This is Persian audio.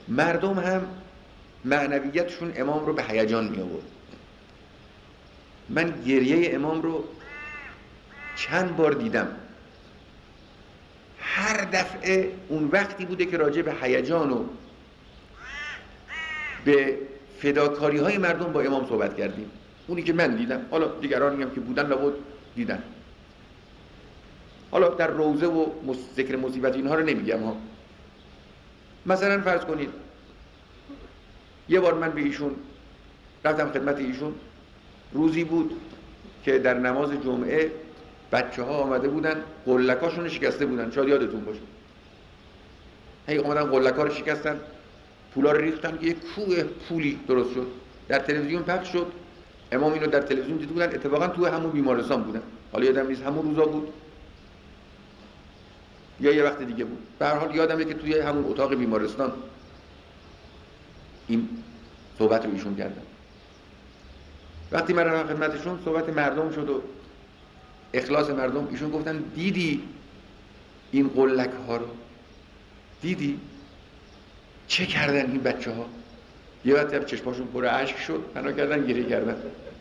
مردم هم معنویتشون امام رو به هیجان می آورد. من گریه امام رو چند بار دیدم، هر دفعه اون وقتی بوده که راجع به هیجان و به فداکاری های مردم با امام صحبت کردیم. اونی که من دیدم، حالا دیگرانی هم که بودن لابد دیدن. حالا در روزه و ذکر مصیبت اینها رو نمیگم ها. مثلا فرض کنید یه بار من به ایشون رفتم خدمت ایشون، روزی بود که در نماز جمعه بچه ها آمده بودن قلکاشون شکسته بودن، شاید یادتون باشه. هی آمدن قلکا رو شکستن، پولا رو ریختن که یک کوه پولی درست شد. در تلویزیون پخش شد، امام اینو در تلویزیون دیده بودن، اتفاقا تو همون بیمارستان بودن. حالا یادم نیست همون روزا بود یا یه وقت دیگه بود. به هر حال یادمه که توی همون اتاق بیمارستان این صحبت رو ایشون کردن. وقتی من رفتم خدمتشون صحبت مردم شد و اخلاص مردم، ایشون گفتن دیدی این قلک ها رو؟ دیدی چه کردن این بچه ها؟ یه وقتی چشماشون پر اشک شد، پناه کردن گریه کردن.